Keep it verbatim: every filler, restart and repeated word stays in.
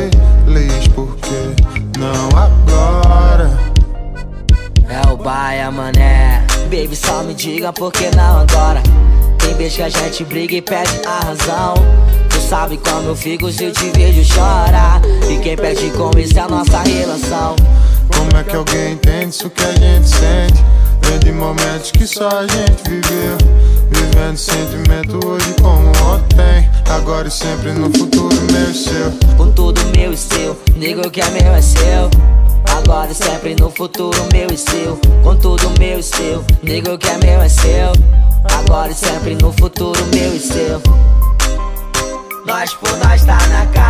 feliz, porque não agora. É o baia, mané. Baby, só me diga por que não agora. Tem vez que a gente briga e perde a razão. Tu sabe como eu fico se eu te vejo chorar. E quem perde com isso é a nossa relação. Como é que alguém entende isso que a gente sente? Vem de momentos que só a gente viveu, vivendo sentimento hoje como ontem, agora e sempre no futuro meu e seu. Com tudo meu e seu, nego que é meu é seu. Agora e sempre no futuro meu e seu. Com tudo meu e seu, nego que é meu é seu. Agora e sempre no futuro meu e seu. Nós por nós tá na cara.